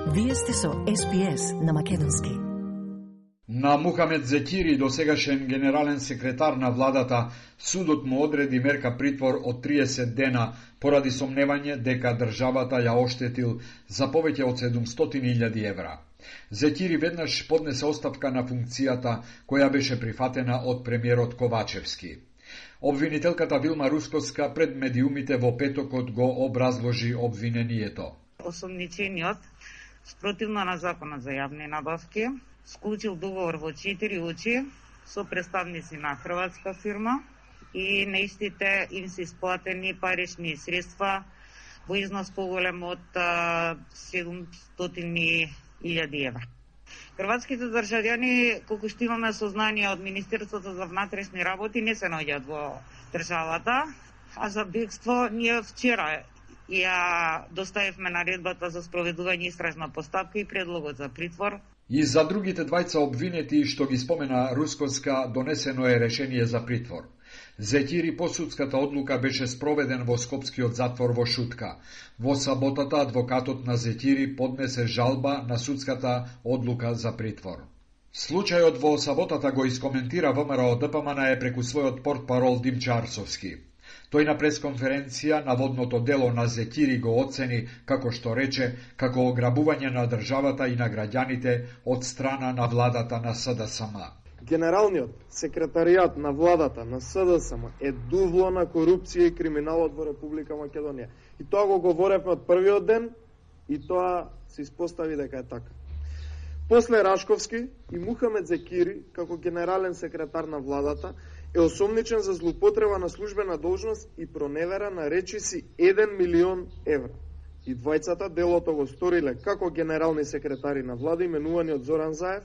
Вие сте со СПС на Македонски. На Мухамед Зекири, досегашен генерален секретар на владата, судот му одреди мерка притвор од 30 дена поради сомневање дека државата ја оштетил за повеќе од 700.000 евра. Зекири веднаш поднесе оставка на функцијата која беше прифатена од премиерот Ковачевски. Обвинителката Вилма Русковска пред медиумите во петокот го образложи обвинението. Осомничениот, спротивно на законот за јавни набавки, склучил договор во 4 очи со представници на хрватска фирма и на истите им се исплатени парични средства во износ поголем од 700.000 евра. Хрватските државјани, колку што имаме сознание од Министерството за внатрешни работи, не се наоѓаат во државата, а за бегство ние вчера ја доставивме наредбата за спроведување истражна постапка и предлогот за притвор. И за другите двајца обвинети што ги спомена Русковска, донесено е решение за притвор. Зекири по судската одлука беше спроведен во Скопскиот затвор во Шутка. Во саботата адвокатот на Зекири поднесе жалба на судската одлука за притвор. Случајот во саботата го искоментира ВМРО ДПМН преку својот портпарол Димчо Арсовски. Тој на пресконференција наводното дело на Зекири го оцени, како што рече, како ограбување на државата и на граѓаните од страна на владата на СДСМ. Генералниот секретаријат на владата на СДСМ е дувло на корупција и криминалот во Република Македонија. И тоа го говоревме од првиот ден и тоа се испостави дека е така. После Рашковски и Мухамед Зекири, како генерален секретар на владата, е осомничен за злоупотреба на службена должност и проневера на речиси 1 милион евра. И двајцата делото го сториле како генерални секретари на влада, именувани од Зоран Заев,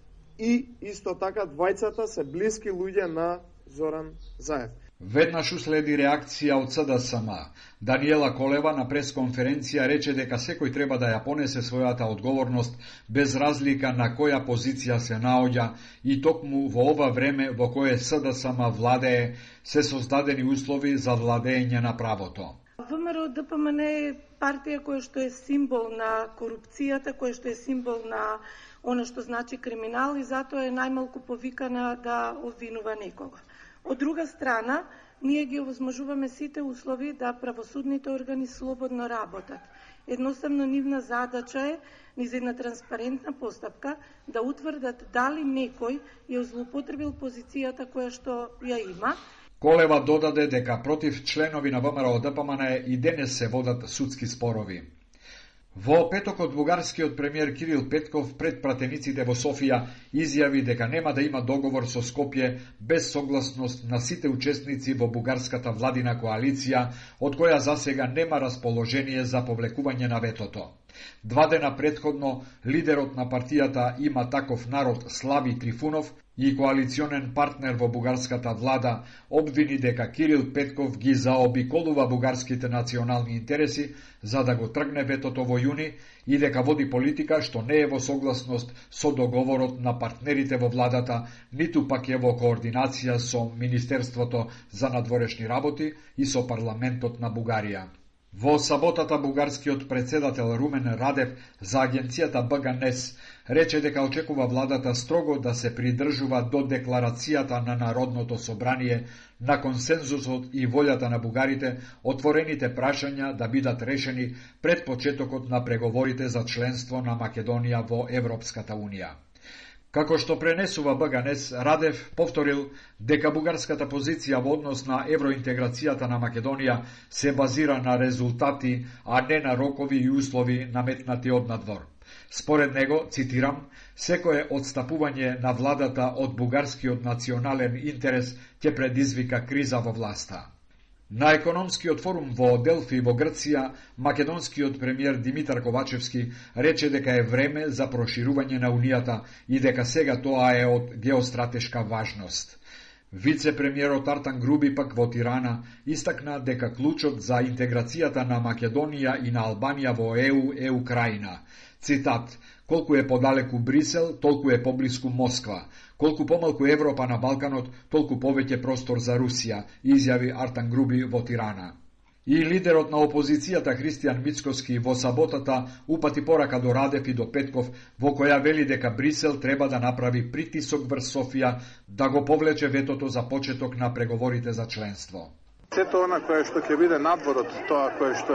и исто така двајцата се блиски луѓе на Зоран Заев. Веднаш уследи реакција од СДСМ. Даниела Колева на пресконференција рече дека секој треба да ја понесе својата одговорност без разлика на која позиција се наоѓа и токму во ова време во кое СДСМ владее се создадени услови за владење на правото. ВМРО ДПМН е партија која што е символ на корупцијата, која што е символ на она што значи криминал и затоа е најмалку повикана да обвинува некого. Од друга страна, ние ги овозможуваме сите услови да правосудните органи слободно работат. Едноставно нивна задача е низ една транспарентна постапка да утврдат дали некој ја злоупотребил позицијата која што ја има. Колева додаде дека против членови на ВМРО ДПМН и денес се водат судски спорови. Во петокот бугарскиот премиер Кирил Петков пред пратениците во Софија изјави дека нема да има договор со Скопје без согласност на сите учесници во бугарската владина коалиција, од која засега нема расположение за повлекување на ветото. 2 дена предходно, лидерот на партијата Има таков народ Слави Трифунов и коалиционен партнер во бугарската влада обвини дека Кирил Петков ги заобиколува бугарските национални интереси за да го тргне ветото во јуни и дека води политика што не е во согласност со договорот на партнерите во владата, ниту пак е во координација со Министерството за надворешни работи и со парламентот на Бугарија. Во саботата бугарскиот председател Румен Радев за агенцијата БГНЕС рече дека очекува владата строго да се придржува до декларацијата на Народното собрание, на консензусот и волјата на бугарите, отворените прашања да бидат решени пред почетокот на преговорите за членство на Македонија во Европската Унија. Како што пренесува БГНЕС, Радев повторил дека бугарската позиција во однос на евроинтеграцијата на Македонија се базира на резултати, а не на рокови и услови наметнати од надвор. Според него, цитирам, секое одстапување на владата од бугарскиот национален интерес ќе предизвика криза во власта. На економскиот форум во Делфи во Грција, македонскиот премиер Димитар Ковачевски рече дека е време за проширување на Унијата и дека сега тоа е од геостратешка важност. Вице-премиерот Артан Груби пак во Тирана истакна дека клучот за интеграцијата на Македонија и на Албанија во ЕУ е Украина. Цитат: колку е подалеку Брисел, толку е поблиску Москва. Колку помалку Европа на Балканот, толку повеќе простор за Русија, изјави Артан Груби во Тирана. И лидерот на опозицијата Христијан Мицкоски во саботата упати порака до Радев и до Петков, во која вели дека Брисел треба да направи притисок врз Софија да го повлече ветото за почеток на преговорите за членство. Сето она кое што ќе биде надвор од тоа кое што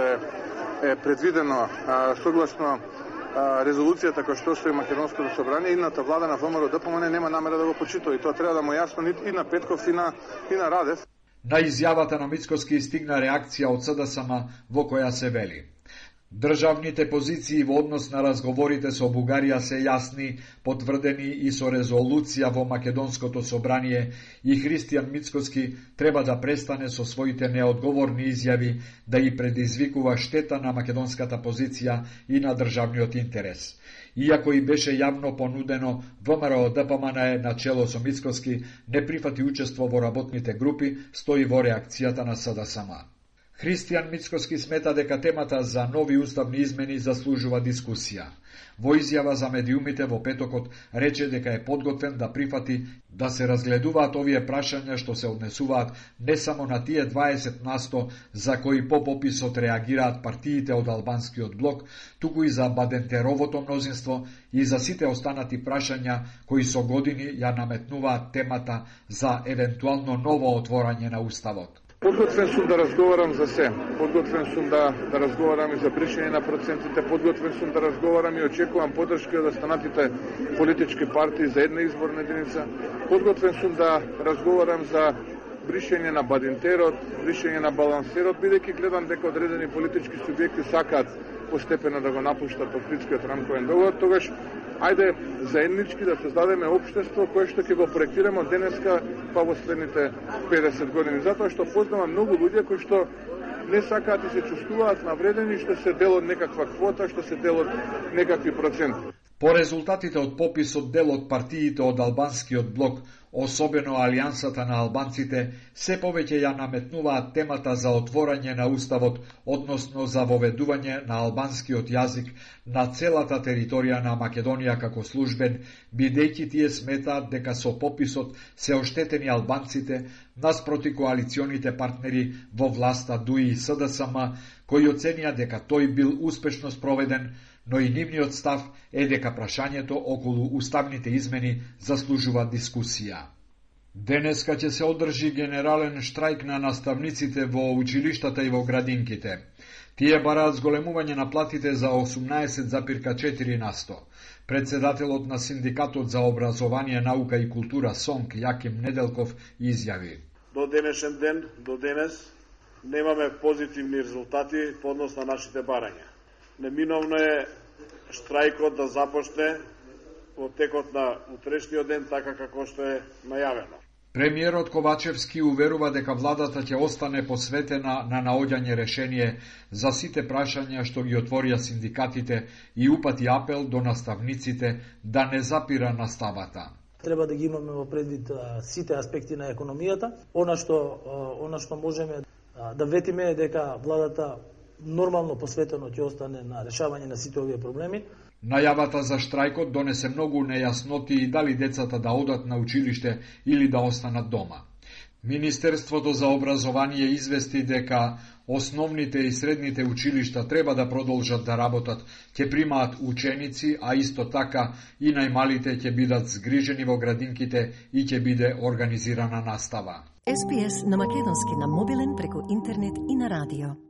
е предвидено согласно резолуцијата која што стои Македонското собрание, идната влада на ВМРО ДПМН нема намера да го почитува и тоа треба да му јасно и на Петков и на Радев. На изјавата на Мицкоски стигна реакција од СДСМ во која се вели: државните позиции во однос на разговорите со Бугарија се јасни, потврдени и со резолуција во Македонското собрание и Христијан Мицкоски треба да престане со своите неодговорни изјави да и предизвикува штета на македонската позиција и на државниот интерес. Иако и беше јавно понудено, ВМРО ДПМН на чело со Мицкоски не прифати учество во работните групи, стои во реакцијата на СДСМ. Христијан Мицкоски смета дека темата за нови уставни измени заслужува дискусија. Во изјава за медиумите во петокот рече дека е подготвен да прифати да се разгледуваат овие прашања што се однесуваат не само на тие 20% за кои по пописот реагираат партиите од албанскиот блок, туку и за Бадентеровото мнозинство и за сите останати прашања кои со години ја наметнуваат темата за евентуално ново отворање на уставот. Подготвен сум да разговарам за се. Подготвен сум да разговарам и за бришење на процентите. Подготвен сум да разговарам и очекувам поддршка од останатите политички партии за една изборна единица. Подготвен сум да разговарам за бришење на Бадинтерот, бришење на балансерот, бидејќи гледам дека одредени политички субјекти сакаат постепено да го напуштат Охридскиот рамковен договор, тогаш ајде заеднички да создадеме општество кое што ќе го проектираме од денеска па во следните 50 години. Затоа што познавам многу луѓе кои што не сакаат и се чувствуваат навредени што се дел од некаква квота, што се дел од некакви проценти. По резултатите од пописот дел од партиите од албанскиот блок, особено Алијансата на албанците, се повеќе ја наметнуваат темата за отворање на уставот, односно за воведување на албанскиот јазик на целата територија на Македонија како службен, бидејќи тие сметаат дека со пописот се оштетени албанците наспроти коалиционите партнери во власта ДУИ и СДСМ, кои оценија дека тој бил успешно спроведен, но и нивниот став е дека прашањето околу уставните измени заслужува дискусија. Денеска ќе се одржи генерален штрајк на наставниците во училиштата и во градинките. Тие бараат зголемување на платите за 18,4%. Председателот на Синдикатот за образование, наука и култура СОНК Јаким Неделков изјави: до денешен ден, до денес, немаме позитивни резултати по однос на нашите барања. Неминовно е штрајкот да започне во текот на утрешниот ден, така како што е најавено. Премиерот Ковачевски уверува дека владата ќе остане посветена на наоѓање решение за сите прашања што ги отворија синдикатите и упати апел до наставниците да не запира наставата. Треба да ги имаме во предвид сите аспекти на економијата. Она што можеме да ветиме е дека владата нормално посветено ќе остане на решавање на сите овие проблеми. Најавата за штрајкот донесе многу нејасноти и дали децата да одат на училиште или да останат дома. Министерството за образование извести дека основните и средните училишта треба да продолжат да работат, ќе примаат ученици, а исто така и најмалите ќе бидат згрижени во градинките и ќе биде организирана настава. SPS на македонски на мобилен преку интернет и на радио.